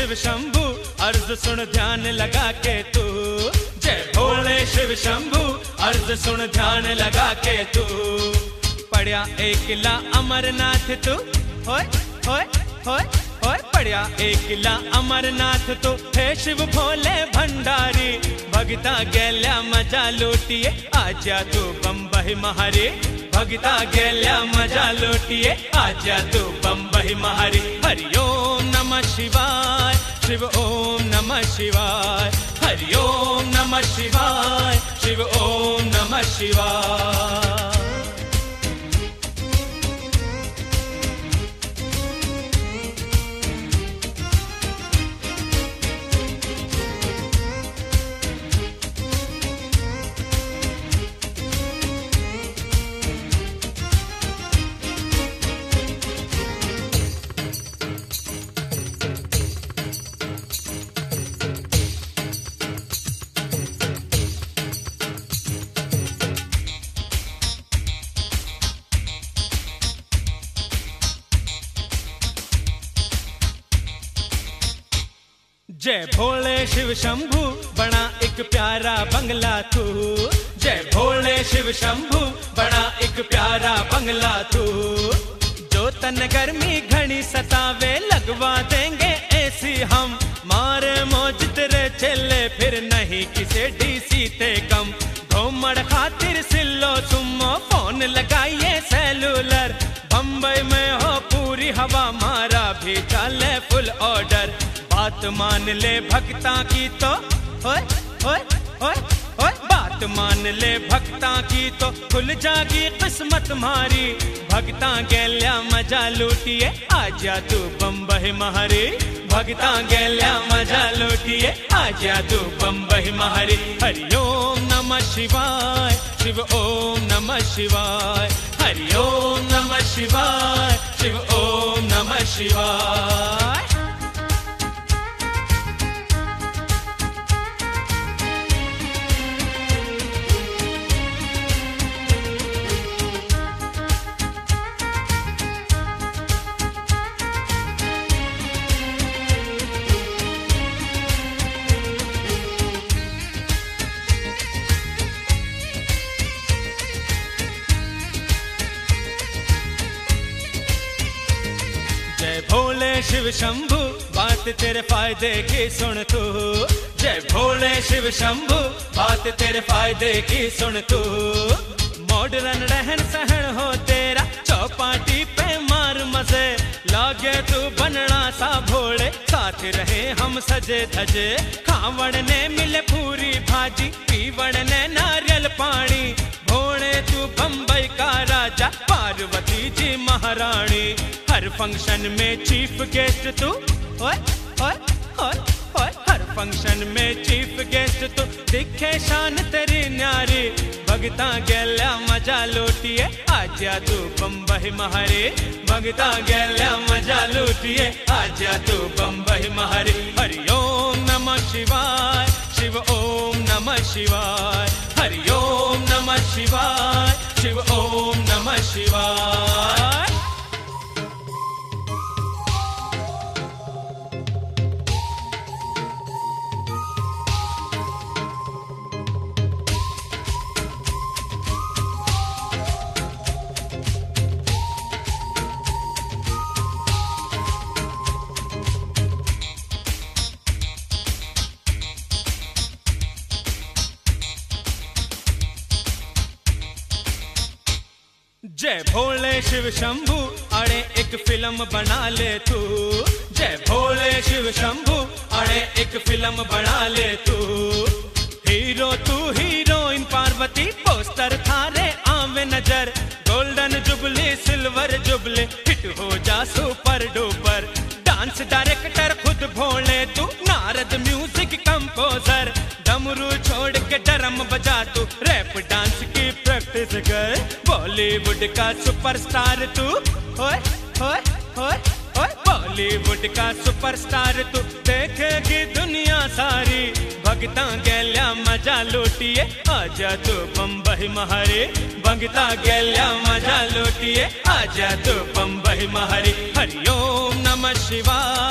शिव शंभू अर्ज सुन ध्यान लगा के तू। जय भोले शिव शंभू अर्ज सुन ध्यान लगा के तू। पढ़या एक किला अमरनाथ तू, होय होय होय होय। पढ़या एक किला अमरनाथ तू, हे शिव भोले भंडारी। भगता गेल्या मजा लूटिए आजा तू बम्बई महारी। भगता गेल्या मजा लूटिए आजा तू बम्बई महारी। हरि ओम नमः शिवाय, शिव ओम नमः शिवाय। हरि ओम नमः शिवाय, शिव ओम नमः शिवाय। जय भोले शिव शंभू बना एक प्यारा बंगला तू। जय भोले शिव शंभू बना एक प्यारा बंगला तू। जो तन गर्मी घनी सतावे लगवा देंगे ऐसी हम। मारे मौज तेरे चले फिर नहीं किसे डीसी ते कम। घूमड़ खातिर सिल्लो सुमो फोन लगाइए सेलुलर। बम्बई में हो पूरी हवा मारा भी चले फुल ऑर्डर। बात मान ले भक्ता की तो, होय होय होय होय। बात मान ले भक्ता की तो खुल जागी किस्मत मारी। भक्ता गेल्या मजा लूटिए आजा तू बम्बई महारी। भक्ता गेल्या मजा लूटिए आजा तू बम्बई महारी। हरि ओम नमः शिवाय, शिव ओम नमः शिवाय। हरि ओम नमः शिवाय, शिव ओम नमः शिवाय। जय भोले शिव शंभू बात तेरे फायदे की सुन तू। जय भोले शिव शंभू बात तेरे फायदे की सुन तू। मॉडर्न रहन सहन हो तेरा चौपाटी पे मार मजे। लागे तू बनना सा भोले साथ रहे हम सजे धजे। खावड़ ने मिले पूरी भाजी पीवड़ ने नारियल पानी। भोले तू बम्बई का राजा पार्वती जी महारानी। हर फंक्शन में चीफ गेस्ट तू, ओए ओए ओए ओए। हर फंक्शन में चीफ गेस्ट तू दिखे शान तेरी न्यारी। भगता गेल्या मजा लूटिए आजा तू बम्बई महारी। भगता गेल्या मजा लूटिए आजा तू बम्बई महारी। हरि ओम नमः शिवाय, शिव ओम नमः शिवाय। हरि ओम नमः शिवाय, शिव ओम नमः शिवाय। जय भोले शिव शंभू अरे एक फिल्म बना ले तू। जय भोले शिव शंभू अरे एक फिल्म बना ले तू। हीरो तू हीरोइन पार्वती पोस्टर थारे आवे नजर। Golden jubilee silver jubilee hit हो जा सुपर डुपर। डांस डायरेक्टर खुद भोले तू नारद म्यूजिक कंपोजर। डमरू छोड़ के ड्रम बजा तू रैप डांस की प्रैक्टिस कर। बॉलीवुड का सुपरस्टार तू, होय होय होय होय। बॉलीवुड का सुपरस्टार तू देखेगी दुनिया सारी। भगता गेल्या मजा लूटिए आजा तू बम्बई महारी। भगता गेल्या मजा लूटिए आजा तू बम्बई महारी। हरि ओम नमः शिवाय,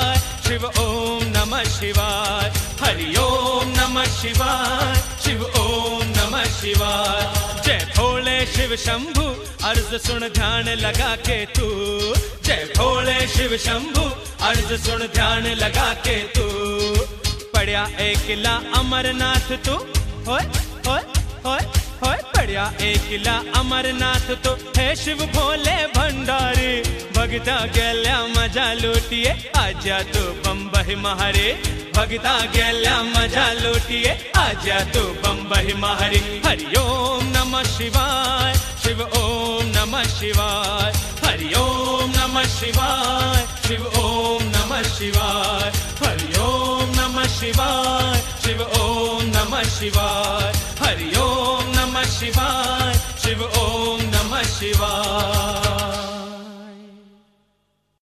शिव ओम नमः शिवाय, हरि ओम नमः शिवाय, शिव ओम नमः शिवाय। जय भोले शिव शंभु, अर्ज सुन ध्यान लगा के तू। जय भोले शिव शंभु, अर्ज सुन ध्यान लगा के तू। पढ़िया एक किला अमरनाथ तू, होय होय होय होय। पढ़िया एक किला अमरनाथ तो है शिव भोले भंडारी। भगता गेल्या मजा लूटिए, आजा तू बम्बई महारे। भगता गेल्या मजा लूटिए, आजा तू बम्बई महारे। हरि ओम नमः शिवाय, शिव ओम नमः शिवाय, हरि ओम नमः शिवाय, शिव ओम नमः शिवाय, हरि ओम नमः शिवाय, शिव ओम नमः शिवाय, हरि ओम नमः शिवाय, शिव ओम नमः शिवाय।